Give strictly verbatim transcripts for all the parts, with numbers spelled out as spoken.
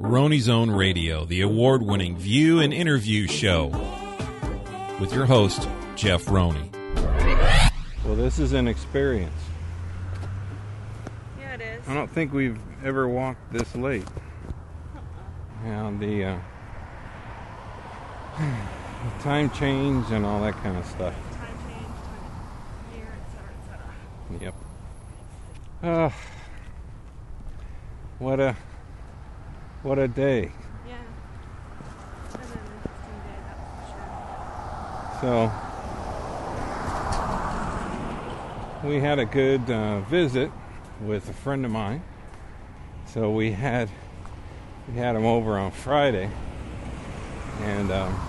Roni's Own Radio, the award-winning view and interview show, with your host, Jeff Roney. Well, this is an experience. Yeah, it is. I don't think we've ever walked this late. Uh-uh. Now, the, uh, the time change and all that kind of stuff. Time change, time of year, et cetera, et cetera. Yep. Uh, what a what a day. Yeah. It's been an interesting day, that's for sure. So, we had a good uh, visit with a friend of mine. So we had we had him over on Friday, and um,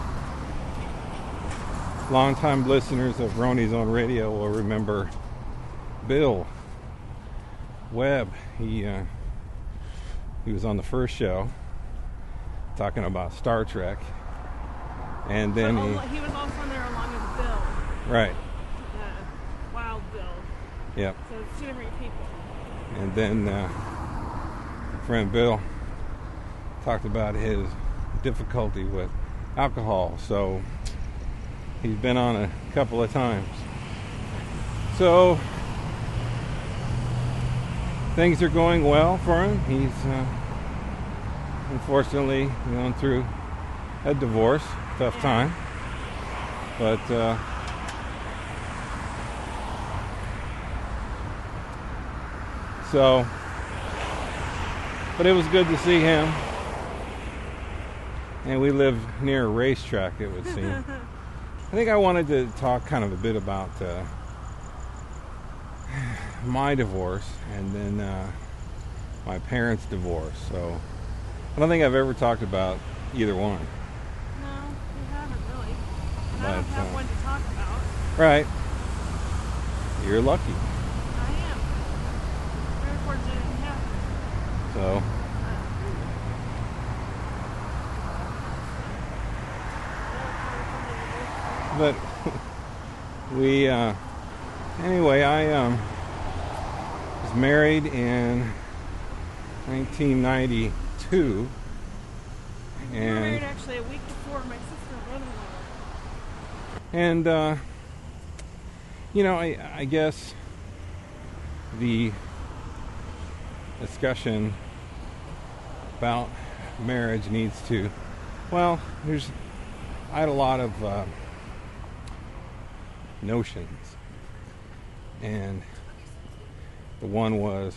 longtime listeners of Roni's Own Radio will remember Bill Webb. He uh, he was on the first show talking about Star Trek, and then but he al- he was also on there along with Bill, right, the Wild Bill. yep. So it's two different people. And then uh, friend Bill talked about his difficulty with alcohol, so he's been on a couple of times. So things are going well for him. He's uh, unfortunately going through a divorce, tough Yeah. time, but uh, so, but it was good to see him. And we live near a racetrack, it would seem. I think I wanted to talk kind of a bit about uh, my divorce and then uh, my parents' divorce. So I don't think I've ever talked about either one. No, we haven't really. And I But, don't have uh, one to talk about. Right. You're lucky. I am. Very fortunate to have it. So, but we, uh, anyway, I um, was married in nineteen ninety-two. You were And, married actually a week before my sister and brother-in-law. and uh, you know, I, I guess the discussion about marriage needs to, well, there's, I had a lot of uh, notions, and the one was,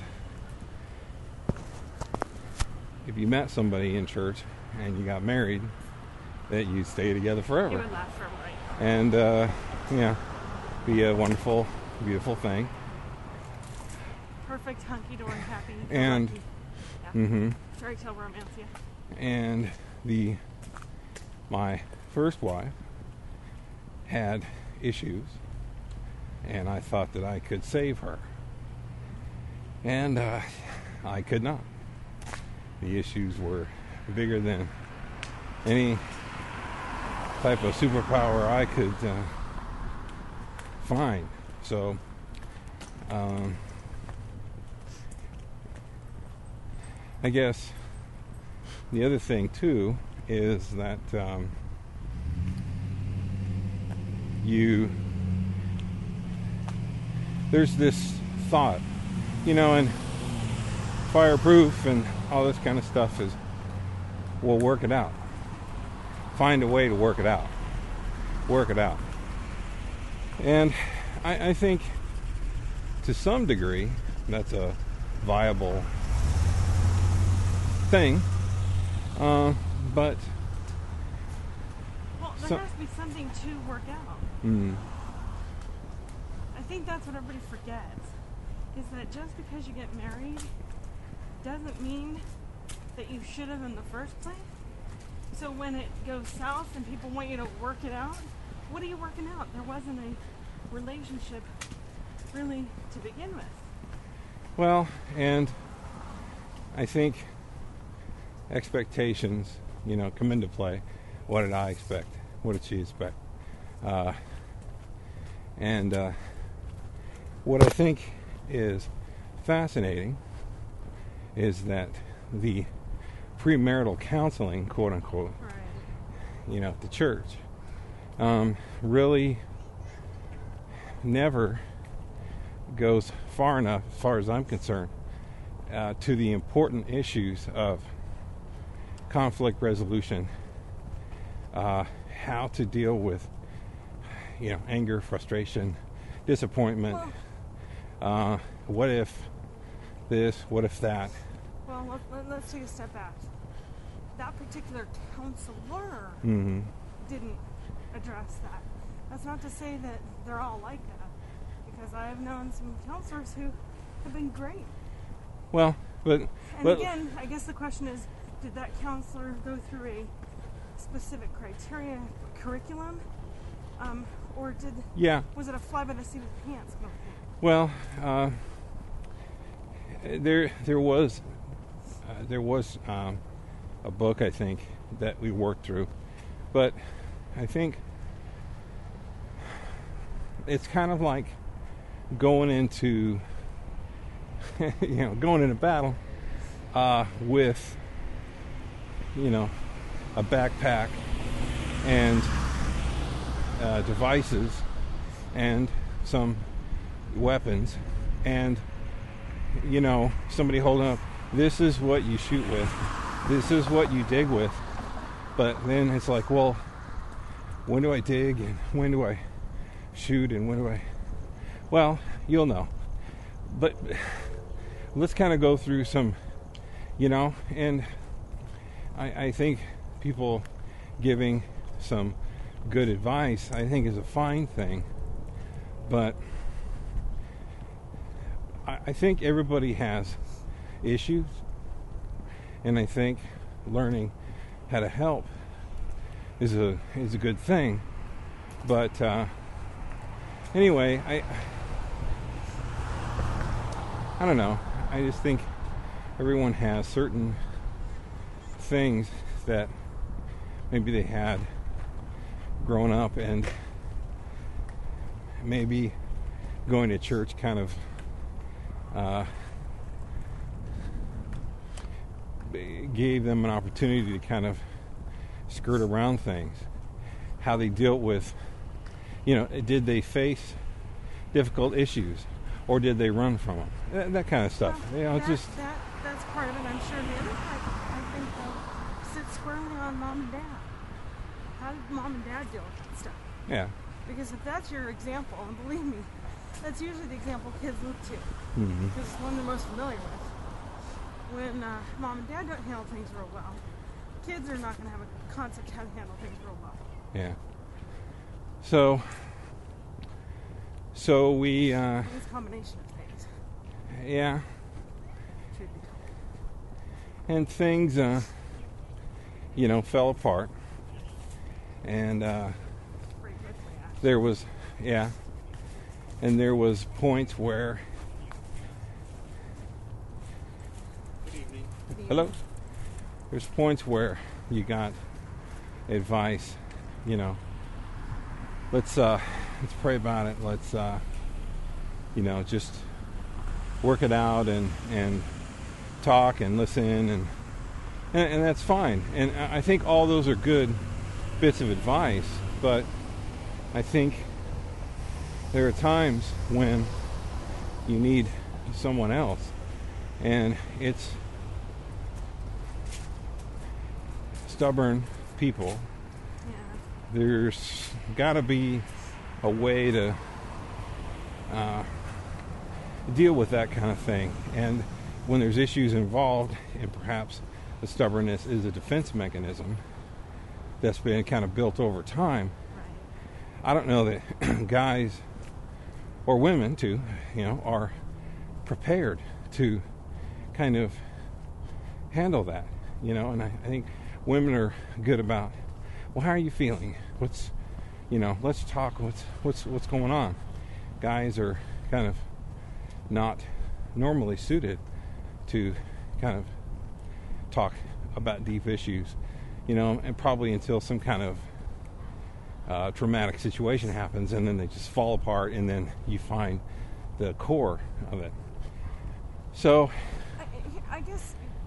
if you met somebody in church and you got married, that you'd stay together It forever, would last forever, right? and uh, yeah, be a wonderful, beautiful thing. Perfect, hunky-dory, happy. And- lucky. Yeah. Mm-hmm. Fairy tale romance, yeah. And the my first wife had issues, and I thought that I could save her, and uh, I could not. The issues were bigger than any type of superpower I could uh, find. So um, I guess the other thing too is that um, you there's this thought, you know, and fireproof and all this kind of stuff is, we'll work it out. Find a way to work it out. Work it out. And I, I think to some degree that's a viable thing. Uh, but Well, there So- has to be something to work out. mm, I think that's what everybody forgets, is that just because you get married doesn't mean that you should have in the first place. So when it goes south and people want you to work it out, what are you working out? There wasn't a relationship really to begin with. well, and I think expectations, you know, come into play. What did I expect? What did she expect? Uh, and uh, what I think is fascinating is that the premarital counseling, quote unquote, Right. you know, at the church, um, really never goes far enough, as far as I'm concerned, uh, to the important issues of conflict resolution, uh, how to deal with, you know, anger, frustration, disappointment. Well, Uh, what if this? What if that? well let, let, let's take a step back. That particular counselor Mm-hmm. didn't address that. That's not to say that they're all like that, because I have known some counselors who have been great. Well, but And but again, I guess the question is, did that counselor go through a specific criteria curriculum, um, or did yeah. was it a fly by the seat of the pants kind of thing? Well, uh, there there was uh, there was um, a book, I think, that we worked through, but I think it's kind of like going into you know going into battle uh, with you know a backpack and uh, devices and some weapons, and you know somebody holding up, this is what you shoot with, this is what you dig with. But then it's like, well, when do I dig and when do I shoot and when do I well you'll know. But let's kind of go through some, you know and I, I think people giving some good advice, I think, is a fine thing. But I, I think everybody has issues, and I think learning how to help is a is a good thing. But uh, anyway, I I don't know. I just think everyone has certain things that maybe they had growing up, and maybe going to church kind of uh, gave them an opportunity to kind of skirt around things. How they dealt with, you know, did they face difficult issues, or did they run from them? That, that kind of stuff. Well, You know, that, just that that's part of it. I'm sure the other part, I think, though, sits squarely on mom and dad. How did mom and dad deal with that stuff? yeah. Because if that's your example, and believe me, that's usually the example kids look to, Mm-hmm. because it's one they're most familiar with. When uh, mom and dad don't handle things real well, kids are not going to have a concept how to handle things real well. Yeah. So, so we, uh, It's a combination of things. yeah, Truth be told. and things, uh, you know, fell apart, and uh, Pretty quickly, actually. there was, yeah, and there was points where, hello, there's points where you got advice, you know, let's uh, let's pray about it, let's uh, you know, just work it out and and talk and listen, and and, and that's fine. And I think all those are good bits of advice, but I think there are times when you need someone else, and it's stubborn people. Yeah. There's got to be a way to uh, deal with that kind of thing. And when there's issues involved, and perhaps the stubbornness is a defense mechanism that's been kind of built over time, Right. I don't know that guys or women too, you know, are prepared to kind of handle that, you know. And I, I think women are good about, well, how are you feeling? What's, you know, let's talk. What's what's what's going on? Guys are kind of not normally suited to kind of talk about deep issues, you know, and probably until some kind of uh, traumatic situation happens, and then they just fall apart, and then you find the core of it. So, I, I guess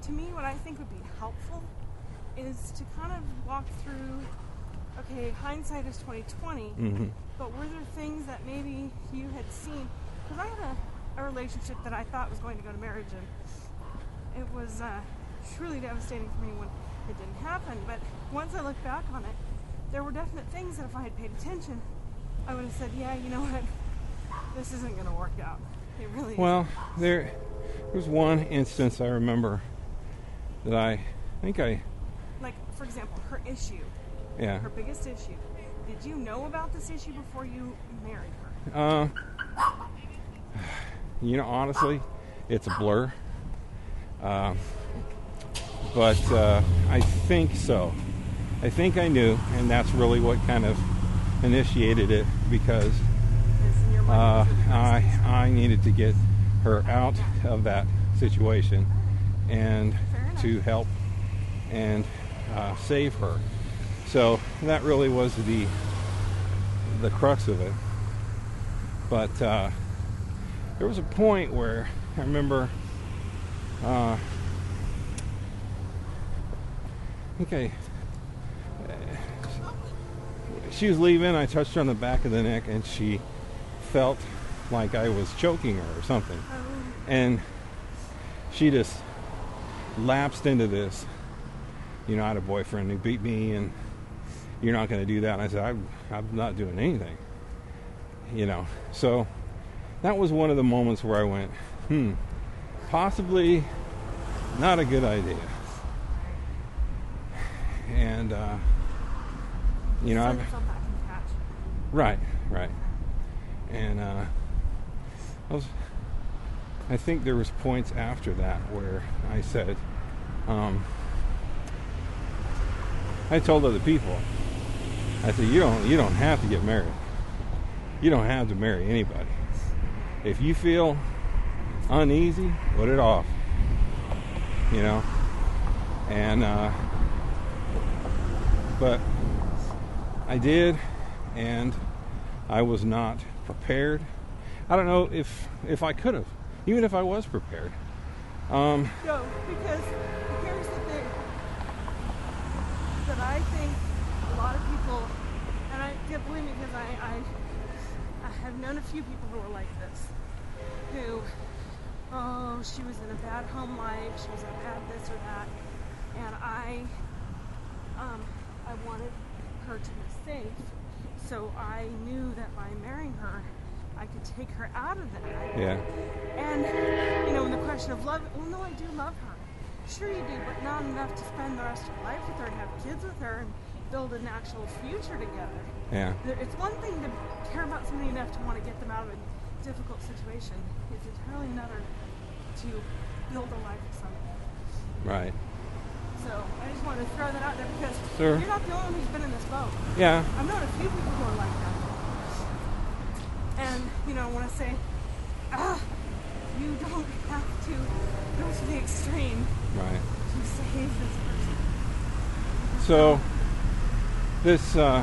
to me, what I think would be helpful is to kind of walk through, okay, hindsight is twenty twenty, Mm-hmm. but were there things that maybe you had seen? Because I had a, a relationship that I thought was going to go to marriage, and it was uh, truly devastating for me when it didn't happen. But once I look back on it, there were definite things that if I had paid attention, I would have said, yeah, you know what, this isn't going to work out. It really Well, there was one instance I remember that I, I think I, like, for example, her issue, yeah. her biggest issue. Did you know about this issue before you married her? Uh, you know, honestly, it's a blur. Uh, but uh, I think so. I think I knew, and that's really what kind of initiated it, because Is in your uh, mind, is it I business? I needed to get her out of that situation and Fair enough. to help and uh, save her. So that really was the the crux of it. But uh, there was a point where I remember, uh, I think I, she was leaving. I touched her on the back of the neck, and she felt like I was choking her or something. Oh, And she just lapsed into this. You know, I had a boyfriend who beat me, and you're not going to do that. And I said, I'm, I'm not doing anything. You know, so that was one of the moments where I went, hmm, possibly not a good idea. And, uh, you know, set I've, yourself back in catch. right, right. And uh, I was, I think there was points after that where I said, um, I told other people, I said, you don't, you don't have to get married. You don't have to marry anybody. If you feel uneasy, put it off. You know? And, uh, but I did, and I was not prepared. I don't know if, if I could have, even if I was prepared. Um, No, because here's the thing that I think a lot of people, and I can't believe me because I, I, I have known a few people who are like this, who, oh, she was in a bad home life, she was in a bad this or that, and I, um, I wanted her to be safe, so I knew that by marrying her, I could take her out of that. yeah, And, you know, in the question of love, well, no, I do love her. Sure you do, but not enough to spend the rest of your life with her and have kids with her and build an actual future together. yeah, There- It's one thing to care about somebody enough to want to get them out of a difficult situation. It's entirely another to build a life with somebody. right. So I just wanted to throw that out there because Sure. you're not the only one who's been in this boat. Yeah, I've known a few people who are like that. And, you know, I want to say, ah, you don't have to go to the extreme right. to save this person. So this uh,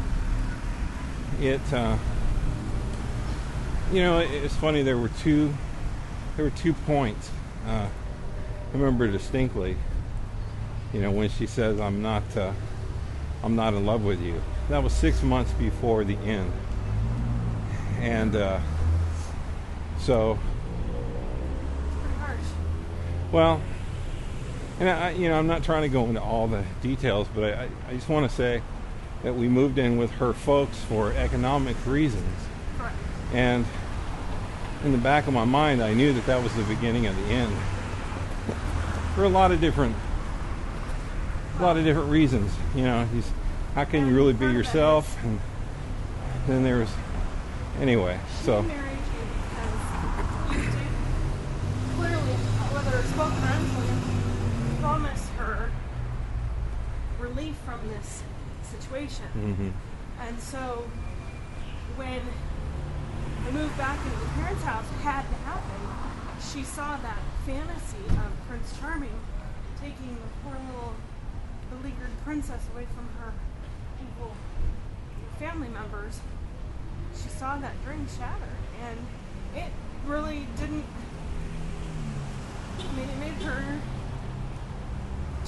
it uh, you know, it, it's funny, there were two there were two points uh, I remember distinctly, you know, when she says I'm not uh, I'm not in love with you. That was six months before the end. And uh, so It's pretty harsh. well, and I, you know, I'm not trying to go into all the details, but I, I just want to say that we moved in with her folks for economic reasons. Correct. And in the back of my mind, I knew that that was the beginning of the end. For a lot of different, a lot of different reasons. You know, he's, how can you really be yourself? And then there was, anyway, so. She married you because you did clearly, whether it's spoken or unspoken, promise her relief from this situation. Mhm. And so when I moved back into the parents' house, it had to happen. She saw that fantasy of Prince Charming taking the poor little beleaguered princess away from her evil family members. She saw that dream shatter, and it really didn't. I mean, it made her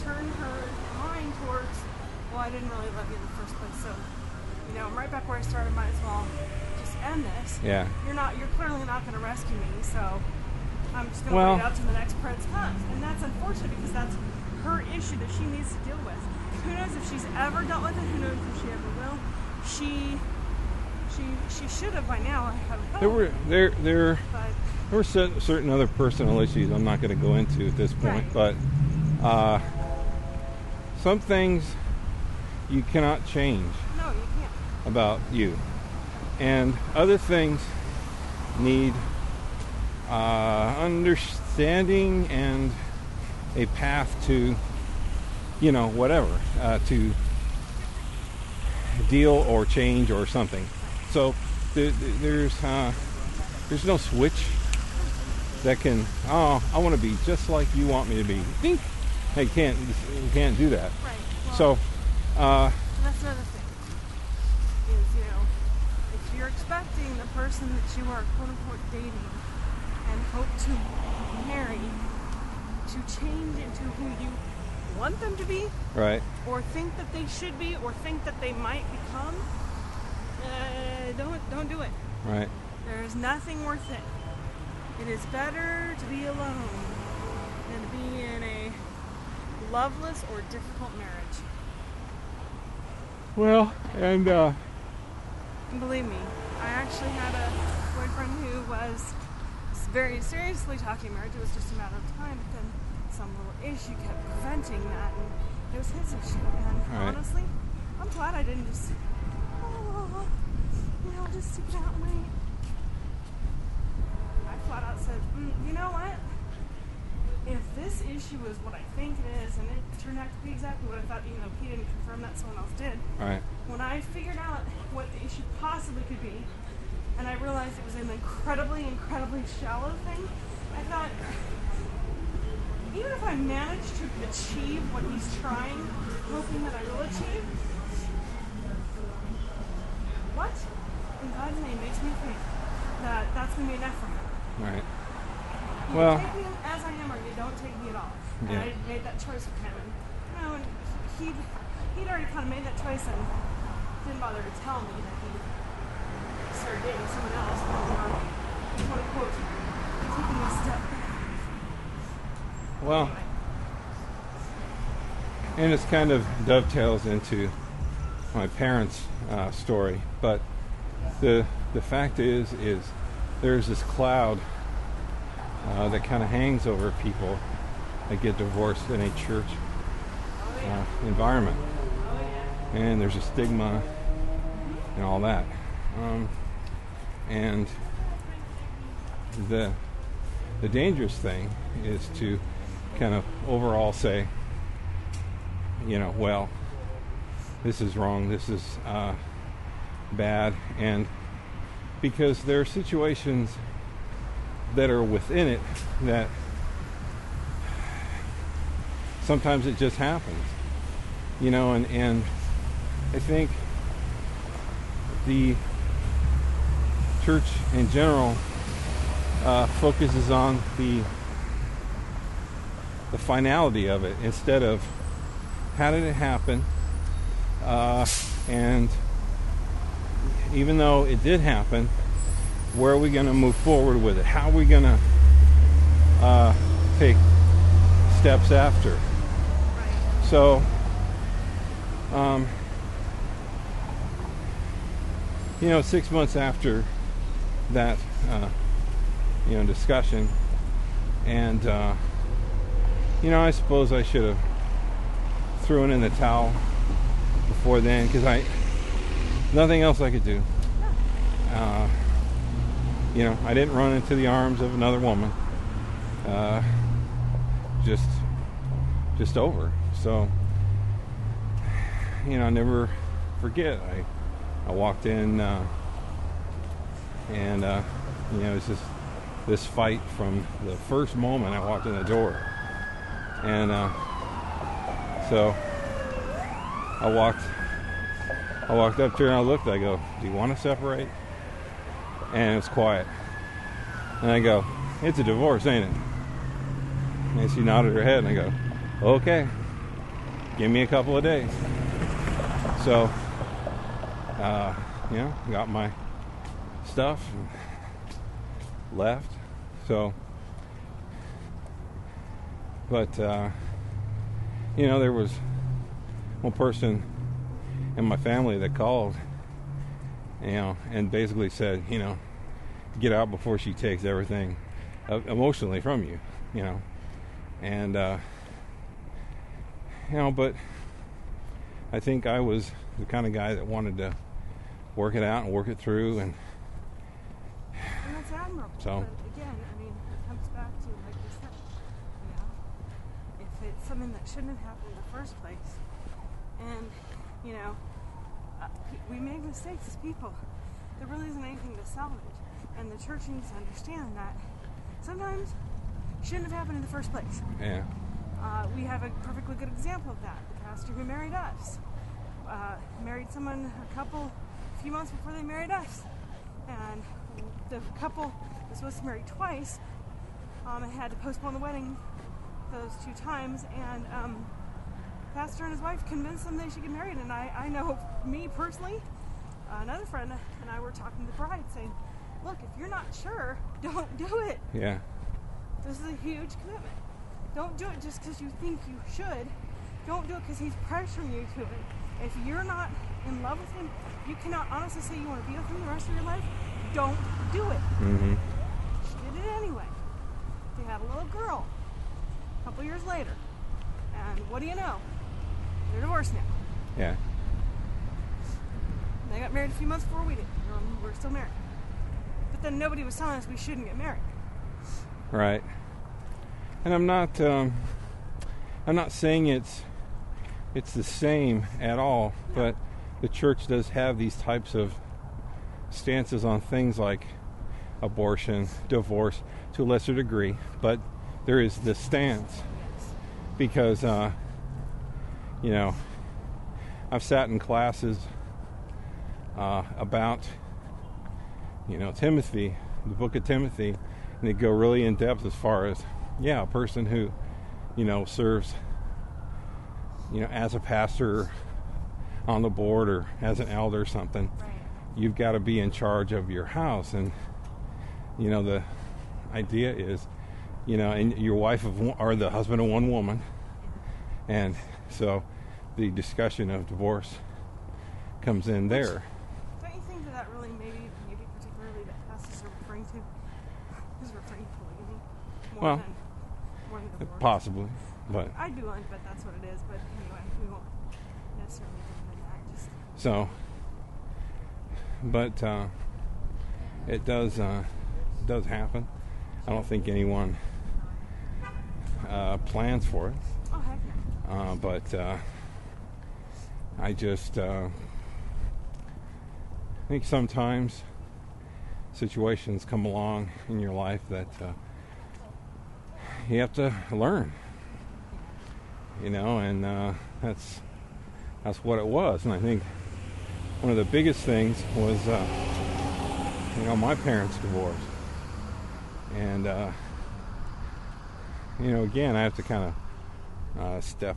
turn her mind towards, well, I didn't really love you in the first place, so, you know, I'm right back where I started, might as well just end this. Yeah. You're not, you're clearly not going to rescue me, so I'm just going to Well, wait out till the next prince comes. And that's unfortunate because that's her issue that she needs to deal with. Who knows if she's ever dealt with it, who knows if she ever will. She, she, she should have by now, I have hope. There were, there, there, But, there were cer- certain other personal issues I'm not going to go into at this point, Right. but uh, some things you cannot change no, you can't. about you, and other things need uh, understanding and a path to, you know, whatever, uh, to deal or change or something. So th- th- there's uh, there's no switch that can, oh, I want to be just like you want me to be. Dink. Hey, you can't you can't do that. Right. Well, So. Uh, that's another thing. Is, you know, if you're expecting the person that you are quote unquote dating and hope to marry to change into who you want them to be, right. or think that they should be, or think that they might become, uh, don't don't do it. Right. There is nothing worth it. It is better to be alone than to be in a loveless or difficult marriage. Well, and uh, And believe me, I actually had a boyfriend who was very seriously talking marriage. It was just a matter of time, but then some little issue kept preventing that, and it was his issue. And Right. honestly, I'm glad I didn't just, oh, you know, just stick it out and wait. I flat out said, mm, you know what? If this issue is what I think it is, and it turned out to be exactly what I thought, even though he didn't confirm that, someone else did. right. When I figured out what the issue possibly could be, and I realized it was an incredibly, incredibly shallow thing, I thought, even if I manage to achieve what he's trying, hoping that I will achieve, what in God's name makes me think that that's going to be enough for him? Right. You Well- take me as I am, or you don't take me at all. And Yeah. I made that choice with him. And, you know, and he, he'd already kind of made that choice and didn't bother to tell me that he started dating someone else. But, uh, quote unquote, taking a step back. Well, and this kind of dovetails into my parents' uh, story, but the the fact is, is there's this cloud uh, that kind of hangs over people that get divorced in a church uh, environment, and there's a stigma and all that, um, and the the dangerous thing is to kind of overall say, you know, well, this is wrong, this is uh, bad, and because there are situations that are within it that sometimes it just happens, you know, and, and I think the church in general uh, focuses on the the finality of it instead of how did it happen, uh, and even though it did happen, where are we going to move forward with it? How are we going to uh, take steps after? Right. So, um, you know, six months after that, uh, you know, discussion, and uh, you know, I suppose I should have thrown in the towel before then, because I nothing else I could do. Uh, you know, I didn't run into the arms of another woman. Uh, just, just over. So, you know, I never forget. I, I walked in, uh, and uh, you know, it was just this fight from the first moment I walked in the door. And uh, so I walked I walked up to her and I looked, I go, do you want to separate? And it was quiet. And I go, it's a divorce, ain't it? And she nodded her head and I go, okay. give me a couple of days. So, uh, you know, got my stuff and left. So, but, uh, you know, there was one person in my family that called, you know, and basically said, you know, get out before she takes everything uh, emotionally from you, you know. And, uh, you know, but I think I was the kind of guy that wanted to work it out and work it through. And, and that's admirable. So, but again, I mean, it comes back to, like you said, you know, if it's something that shouldn't have happened in the first place, and, you know, uh, we make mistakes as people. There really isn't anything to salvage. And the church needs to understand that sometimes it shouldn't have happened in the first place. yeah. Uh, we have a perfectly good example of that. The pastor who married us uh, married someone a couple, a few months before they married us. And the couple was supposed to marry twice um, and had to postpone the wedding those two times. And um, the pastor and his wife convinced them they should get married. And I, I know me personally, uh, another friend and I were talking to the bride saying, look, if you're not sure, don't do it. Yeah. This is a huge commitment. Don't do it just because you think you should. Don't do it because he's pressuring you to it. If you're not in love with him, you cannot honestly say you want to be with him the rest of your life. Don't do it. Mm-hmm. She did it anyway. They had a little girl a couple years later. And what do you know? They're divorced now. Yeah. They got married a few months before we did. Um, we're still married. But then nobody was telling us we shouldn't get married. Right. And I'm not, um, I'm not saying it's, it's the same at all, but the church does have these types of stances on things like abortion, divorce, to a lesser degree, but there is this stance because, uh, you know, I've sat in classes uh, about, you know, Timothy, the book of Timothy, and they go really in depth as far as, yeah, a person who, you know, serves, you know, as a pastor on the board or as an elder or something, Right. you've got to be in charge of your house. And, you know, the idea is, you know, and your wife of one, or the husband of one woman. And so the discussion of divorce comes in there. Don't you think that that really maybe, maybe particularly that pastors are referring to is referring to polygamy more Well, than more than divorce? Possibly, but I do like, but that's what it is. But anyway, we won't necessarily get into that. Just so, but uh, it does uh, does happen. I don't think anyone uh, plans for it, oh heck no. uh, but uh, I just uh, think sometimes situations come along in your life that uh, you have to learn, you know, and uh, that's that's what it was. And I think one of the biggest things was, uh, you know, my parents divorced, and uh, you know, again, I have to kind of uh, step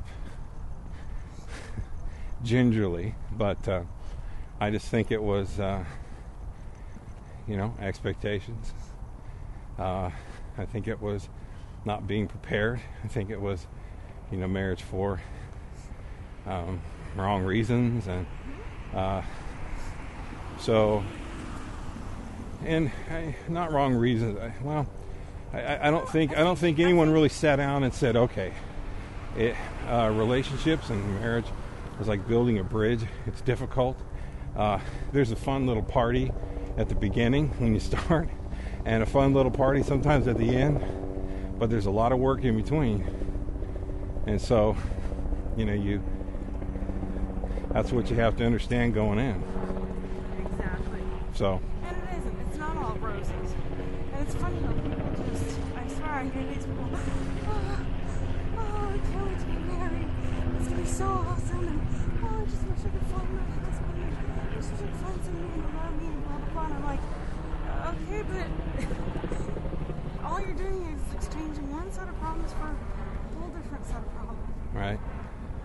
gingerly, but uh, I just think it was, uh, you know, expectations. Uh, I think it was not being prepared. I think it was, you know, marriage for um, wrong reasons, and uh, so, and I, not wrong reasons. I, well, I, I don't think I don't think anyone really sat down and said, okay, it, uh, relationships and marriage is like building a bridge. It's difficult. Uh, there's a fun little party at the beginning when you start, and a fun little party sometimes at the end, but there's a lot of work in between. And so, you know, you that's what you have to understand going in. Exactly. So, And it isn't. It's not all roses. And it's funny how people just, I swear, I hear these people, oh, oh, I can't wait to get married. It's going to be so awesome. And, oh, I just wish I could find my husband. I just wish I could find somebody who would love me and blah, blah, blah. And I'm like, okay, but all you're doing is exchanging one set of problems for a whole different set of problems. right. But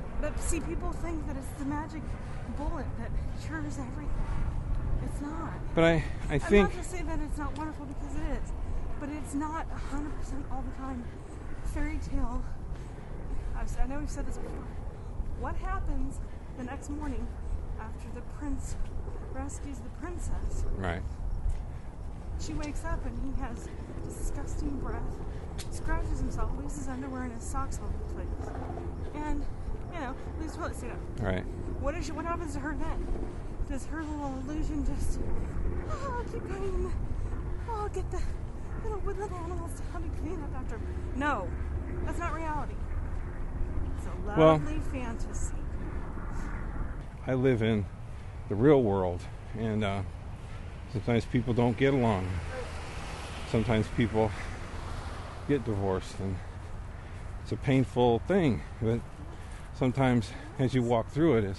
See, people think that it's the magic bullet that cures everything. It's not. But I, I think... I'm not to say that it's not wonderful, because it is. But it's not one hundred percent all the time. Fairy tale. I've, I know we've said this before. What happens the next morning after the prince rescues the princess? Right. She wakes up and he has disgusting breath, scratches himself, leaves his underwear and his socks all over the place. And, you know, leaves toilet seat up. Right. What is she, what happens to her then? Does her little illusion just, oh, I'll keep going, oh, I'll get the little woodland animals to help me clean up after. No, that's not reality. It's a lovely well, fantasy. I live in the real world, and uh, sometimes people don't get along. Sometimes people get divorced, and it's a painful thing. But sometimes, as you walk through it, is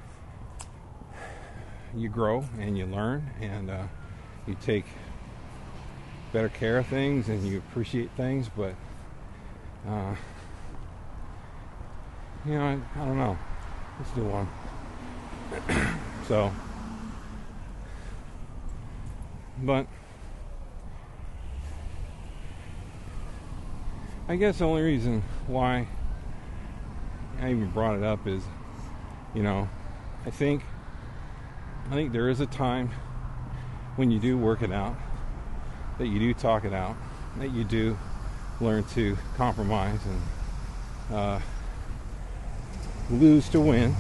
you grow and you learn, and uh, you take better care of things, and you appreciate things. But uh, you know, I, I don't know. Let's do one. So, but I guess the only reason why I even brought it up is, you know, I think I think there is a time when you do work it out, that you do talk it out, that you do learn to compromise and uh, lose to win.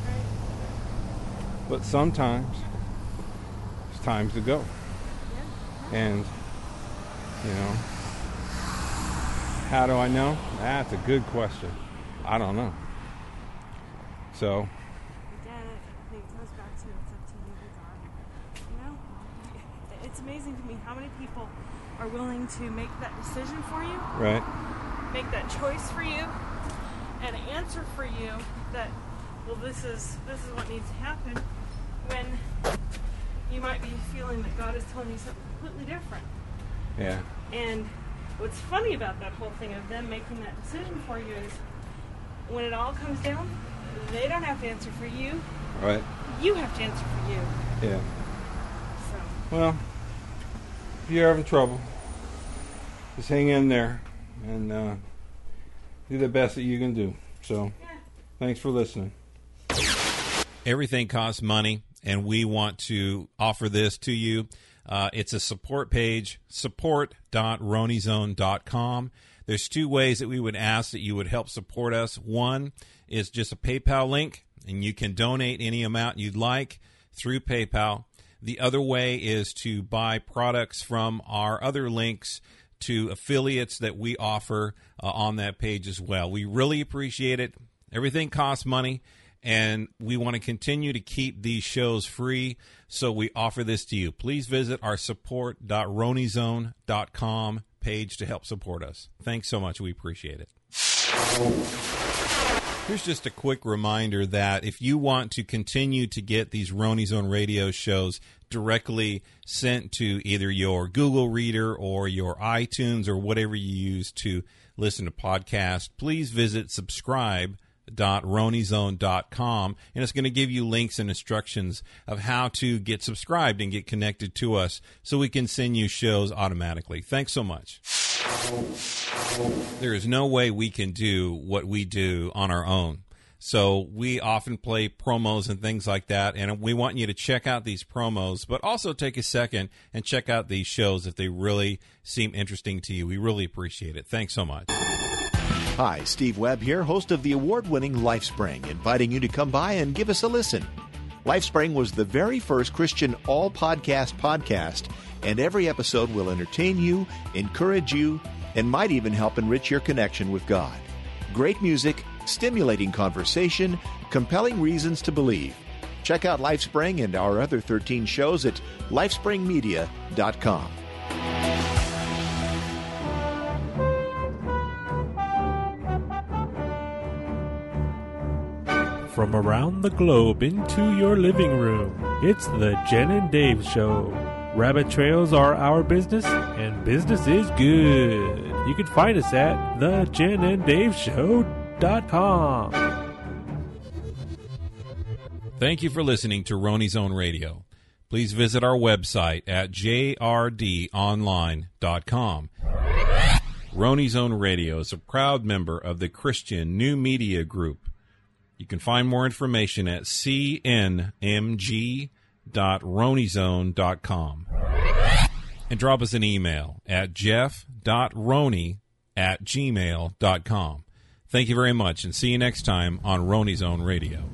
But sometimes it's time to go. And, you know, how do I know? That's a good question. I don't know. So. Again, I think it goes back to it's up to you, God. You know, it's amazing to me how many people are willing to make that decision for you. Right. Make that choice for you. And answer for you that, well, this is this is what needs to happen, when you might be feeling that God is telling you something completely different. Yeah. And what's funny about that whole thing of them making that decision for you is, when it all comes down, they don't have to answer for you. Right. You have to answer for you. Yeah. So. Well, if you're having trouble, just hang in there and uh, do the best that you can do. So, yeah. Thanks for listening. Everything costs money, and we want to offer this to you. Uh, it's a support page, support dot ronizone dot com. There's two ways that we would ask that you would help support us. One is just a PayPal link, and you can donate any amount you'd like through PayPal. The other way is to buy products from our other links to affiliates that we offer uh, on that page as well. We really appreciate it. Everything costs money, and we want to continue to keep these shows free, so we offer this to you. Please visit our support dot ronizone dot com page to help support us. Thanks so much. We appreciate it. Here's just a quick reminder that if you want to continue to get these Roni Zone radio shows directly sent to either your Google Reader or your iTunes or whatever you use to listen to podcasts, please visit subscribe dot ronizone dot com, and it's going to give you links and instructions of how to get subscribed and get connected to us so we can send you shows automatically. Thanks so much. There is no way we can do what we do on our own. So we often play promos and things like that, and we want you to check out these promos, but also take a second and check out these shows if they really seem interesting to you. We really appreciate it. Thanks so much. Hi, Steve Webb here, host of the award-winning LifeSpring, inviting you to come by and give us a listen. LifeSpring was the very first Christian all-podcast podcast, and every episode will entertain you, encourage you, and might even help enrich your connection with God. Great music, stimulating conversation, compelling reasons to believe. Check out LifeSpring and our other thirteen shows at lifespring media dot com. From around the globe into your living room, it's the Jen and Dave Show. Rabbit trails are our business, and business is good. You can find us at the jen and dave show dot com. Thank you for listening to Roni's Own Radio. Please visit our website at j r d online dot com. Roni's Own Radio is a proud member of the Christian New Media Group. You can find more information at c n m g dot ronizone dot com. And drop us an email at jeff dot roney at gmail dot com. Thank you very much, and see you next time on Roni's Own Radio.